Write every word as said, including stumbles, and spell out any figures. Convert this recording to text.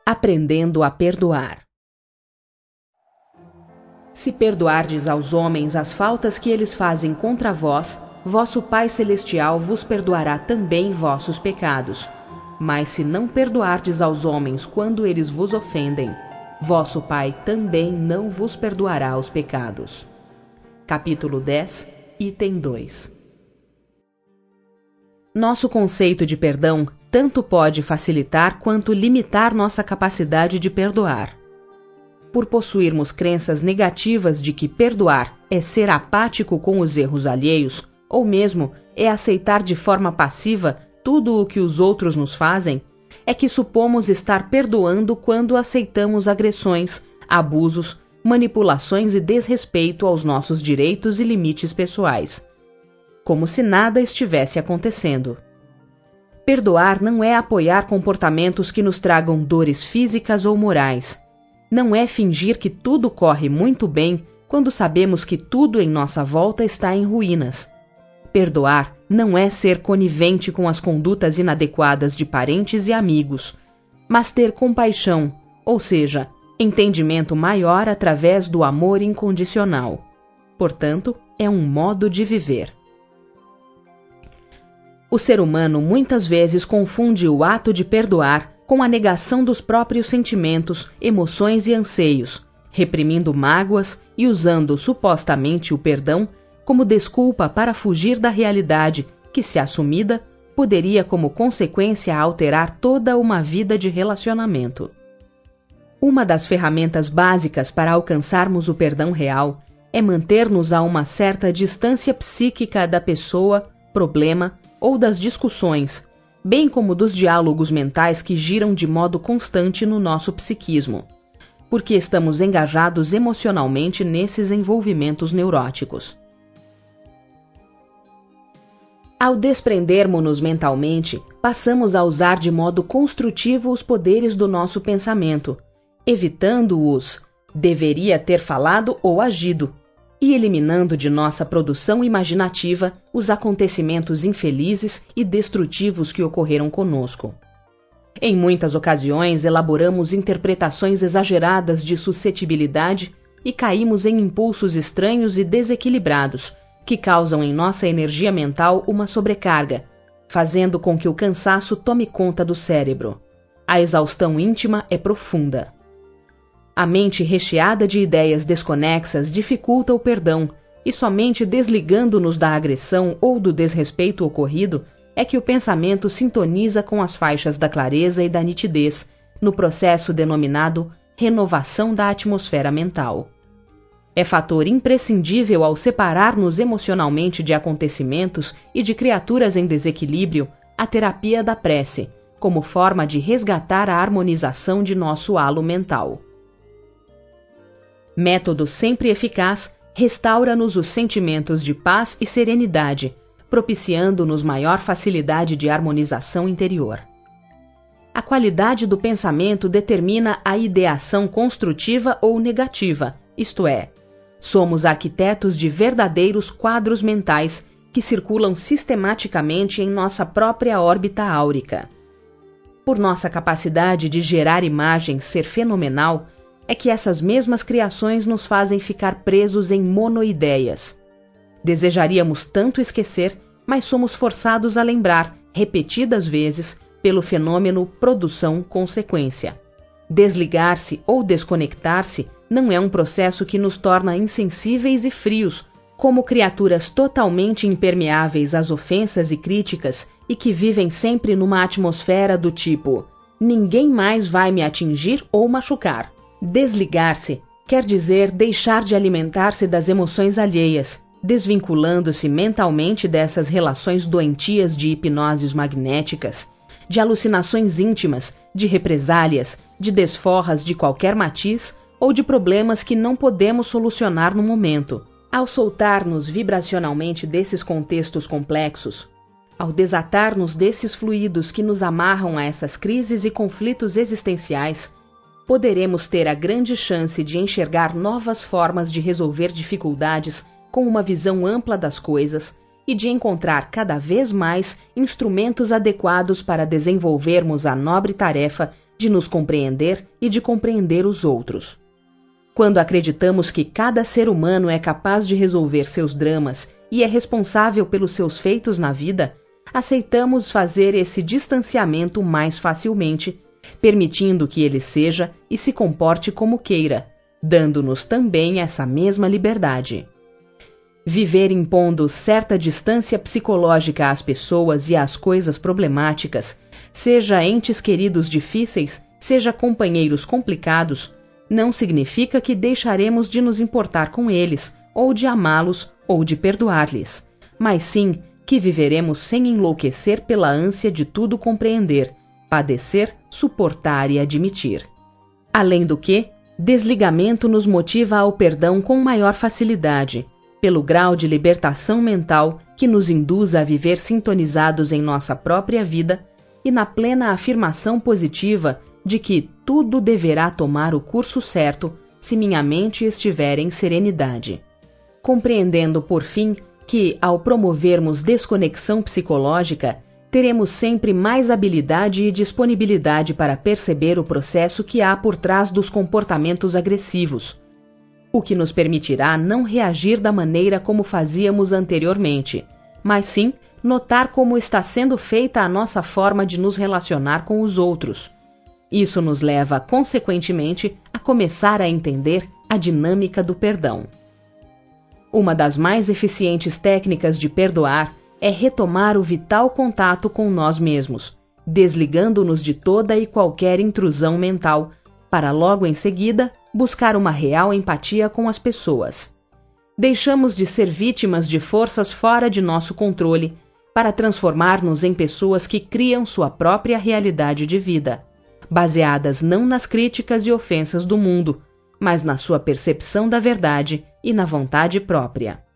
Aprendendo a perdoar. Se perdoardes aos homens as faltas que eles fazem contra vós, vosso Pai Celestial vos perdoará também vossos pecados. Mas se não perdoardes aos homens quando eles vos ofendem, vosso Pai também não vos perdoará os pecados. Capítulo dez, item dois. Nosso conceito de perdão tanto pode facilitar quanto limitar nossa capacidade de perdoar. Por possuirmos crenças negativas de que perdoar é ser apático com os erros alheios, ou mesmo é aceitar de forma passiva tudo o que os outros nos fazem, é que supomos estar perdoando quando aceitamos agressões, abusos, manipulações e desrespeito aos nossos direitos e limites pessoais, como se nada estivesse acontecendo. Perdoar não é apoiar comportamentos que nos tragam dores físicas ou morais. Não é fingir que tudo corre muito bem quando sabemos que tudo em nossa volta está em ruínas. Perdoar não é ser conivente com as condutas inadequadas de parentes e amigos, mas ter compaixão, ou seja, entendimento maior através do amor incondicional. Portanto, é um modo de viver. O ser humano muitas vezes confunde o ato de perdoar com a negação dos próprios sentimentos, emoções e anseios, reprimindo mágoas e usando supostamente o perdão como desculpa para fugir da realidade que, se assumida, poderia como consequência alterar toda uma vida de relacionamento. Uma das ferramentas básicas para alcançarmos o perdão real é manter-nos a uma certa distância psíquica da pessoa, problema ou das discussões, bem como dos diálogos mentais que giram de modo constante no nosso psiquismo, porque estamos engajados emocionalmente nesses envolvimentos neuróticos. Ao desprendermos-nos mentalmente, passamos a usar de modo construtivo os poderes do nosso pensamento, evitando os deveria ter falado ou agido, e eliminando de nossa produção imaginativa os acontecimentos infelizes e destrutivos que ocorreram conosco. Em muitas ocasiões, elaboramos interpretações exageradas de suscetibilidade e caímos em impulsos estranhos e desequilibrados, que causam em nossa energia mental uma sobrecarga, fazendo com que o cansaço tome conta do cérebro. A exaustão íntima é profunda. A mente recheada de ideias desconexas dificulta o perdão, e somente desligando-nos da agressão ou do desrespeito ocorrido é que o pensamento sintoniza com as faixas da clareza e da nitidez, no processo denominado renovação da atmosfera mental. É fator imprescindível ao separar-nos emocionalmente de acontecimentos e de criaturas em desequilíbrio a terapia da prece, como forma de resgatar a harmonização de nosso halo mental. Método sempre eficaz, restaura-nos os sentimentos de paz e serenidade, propiciando-nos maior facilidade de harmonização interior. A qualidade do pensamento determina a ideação construtiva ou negativa, isto é, somos arquitetos de verdadeiros quadros mentais que circulam sistematicamente em nossa própria órbita áurica. Por nossa capacidade de gerar imagens ser fenomenal, é que essas mesmas criações nos fazem ficar presos em monoideias. Desejaríamos tanto esquecer, mas somos forçados a lembrar, repetidas vezes, pelo fenômeno produção-consequência. Desligar-se ou desconectar-se não é um processo que nos torna insensíveis e frios, como criaturas totalmente impermeáveis às ofensas e críticas e que vivem sempre numa atmosfera do tipo ninguém mais vai me atingir ou machucar. Desligar-se quer dizer deixar de alimentar-se das emoções alheias, desvinculando-se mentalmente dessas relações doentias de hipnoses magnéticas, de alucinações íntimas, de represálias, de desforras de qualquer matiz ou de problemas que não podemos solucionar no momento. Ao soltar-nos vibracionalmente desses contextos complexos, ao desatar-nos desses fluidos que nos amarram a essas crises e conflitos existenciais, poderemos ter a grande chance de enxergar novas formas de resolver dificuldades com uma visão ampla das coisas e de encontrar cada vez mais instrumentos adequados para desenvolvermos a nobre tarefa de nos compreender e de compreender os outros. Quando acreditamos que cada ser humano é capaz de resolver seus dramas e é responsável pelos seus feitos na vida, aceitamos fazer esse distanciamento mais facilmente, permitindo que ele seja e se comporte como queira, dando-nos também essa mesma liberdade. Viver impondo certa distância psicológica às pessoas e às coisas problemáticas, seja entes queridos difíceis, seja companheiros complicados, não significa que deixaremos de nos importar com eles, ou de amá-los, ou de perdoar-lhes, mas sim que viveremos sem enlouquecer pela ânsia de tudo compreender, padecer, suportar e admitir. Além do que, desligamento nos motiva ao perdão com maior facilidade, pelo grau de libertação mental que nos induz a viver sintonizados em nossa própria vida e na plena afirmação positiva de que tudo deverá tomar o curso certo se minha mente estiver em serenidade. Compreendendo, por fim, que, ao promovermos desconexão psicológica, teremos sempre mais habilidade e disponibilidade para perceber o processo que há por trás dos comportamentos agressivos, o que nos permitirá não reagir da maneira como fazíamos anteriormente, mas sim notar como está sendo feita a nossa forma de nos relacionar com os outros. Isso nos leva, consequentemente, a começar a entender a dinâmica do perdão. Uma das mais eficientes técnicas de perdoar é retomar o vital contato com nós mesmos, desligando-nos de toda e qualquer intrusão mental, para logo em seguida buscar uma real empatia com as pessoas. Deixamos de ser vítimas de forças fora de nosso controle para transformar-nos em pessoas que criam sua própria realidade de vida, baseadas não nas críticas e ofensas do mundo, mas na sua percepção da verdade e na vontade própria.